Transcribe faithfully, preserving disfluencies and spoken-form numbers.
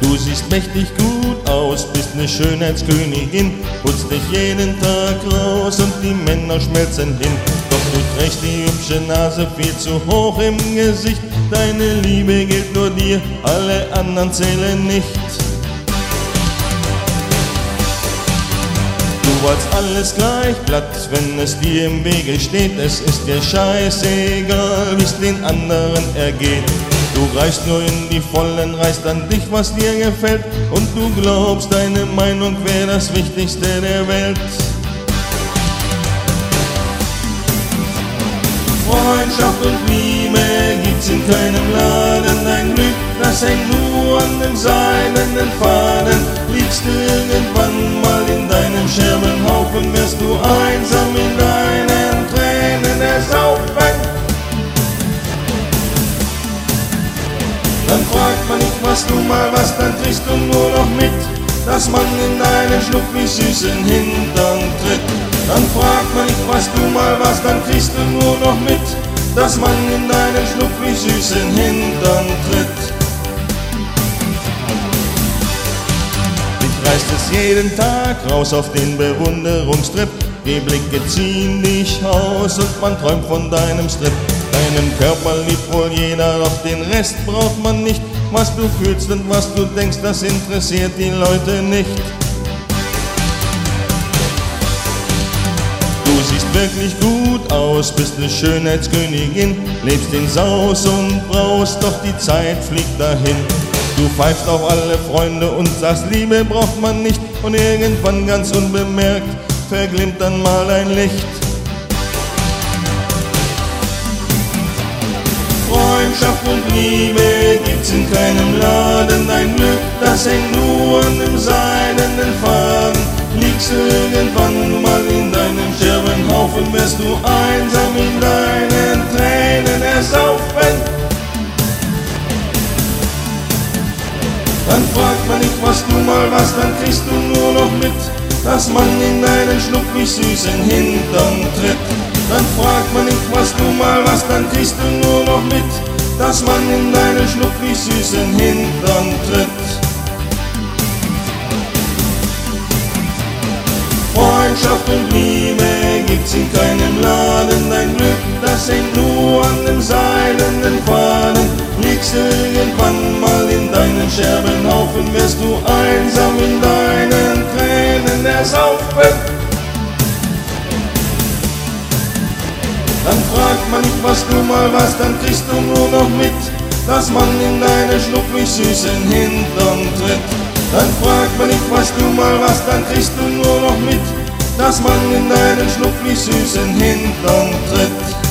Du siehst mächtig gut aus, bist ne Schönheitskönigin, putzt dich jeden Tag raus und die Männer schmelzen hin. Doch du trägst die hübsche Nase viel zu hoch im Gesicht. Deine Liebe gilt nur dir, alle anderen zählen nicht. Du wolltest alles gleich glatt, wenn es dir im Wege steht. Es ist dir scheißegal, wie's den anderen ergeht. Du reichst nur in die Vollen, reißt an dich, was dir gefällt. Und du glaubst, deine Meinung wäre das Wichtigste der Welt. Freundschaft und Liebe gibt's in keinem Laden. Dein Glück, das hängt nur an dem seidenen Faden. Liegst du irgendwann mal in deinem Scherbenhaufen, wirst du einsam in deinen Tränen ersaufen. Dann fragt man nicht, was du mal was, dann kriegst du nur noch mit, dass man in deinen schnucklig süßen Hintern tritt. Dann fragt man nicht, was du mal was, dann kriegst du nur noch mit, dass man in deinen schnucklig süßen Hintern tritt. Dich reißt es jeden Tag raus auf den Bewunderungstrip. Die Blicke ziehen dich aus und man träumt von deinem Strip. Deinen Körper liebt wohl jeder, doch den Rest braucht man nicht. Was du fühlst und was du denkst, das interessiert die Leute nicht. Du siehst wirklich gut aus, bist ne Schönheitskönigin, lebst in Saus und Braus, doch die Zeit fliegt dahin. Du pfeifst auf alle Freunde und sagst, Liebe braucht man nicht. Und irgendwann ganz unbemerkt verglimmt dann mal ein Licht. Freundschaft und Liebe gibt's in keinem Laden. Dein Glück, das hängt nur an dem seidenen Faden. Liegst du irgendwann mal in deinem Scherbenhaufen, wirst du einsam in deinen Tränen ersaufen. Dann fragt man nicht, was du mal was, dann kriegst du nur noch mit, dass man in deinen schnucklig süßen Hintern tritt. Dann fragt man nicht, was du mal was, dann kriegst du nur noch mit, dass man in deinen schnucklig süßen Hintern tritt. Freundschaft und Liebe gibt's in keinem Laden. Dein Glück, das hängt nur an dem seidenen Faden. Liegst du irgendwann mal in deinen Scherbenhaufen, wirst du einsam in deinen Tränen ersaufen. Dann fragt man nicht, was du mal was, dann kriegst du nur noch mit, dass man in deine schnucklig süßen Hintern tritt. Dann fragt man nicht, was du mal was, dann kriegst du nur noch mit, dass man in deinen schnucklig süßen Hintern tritt.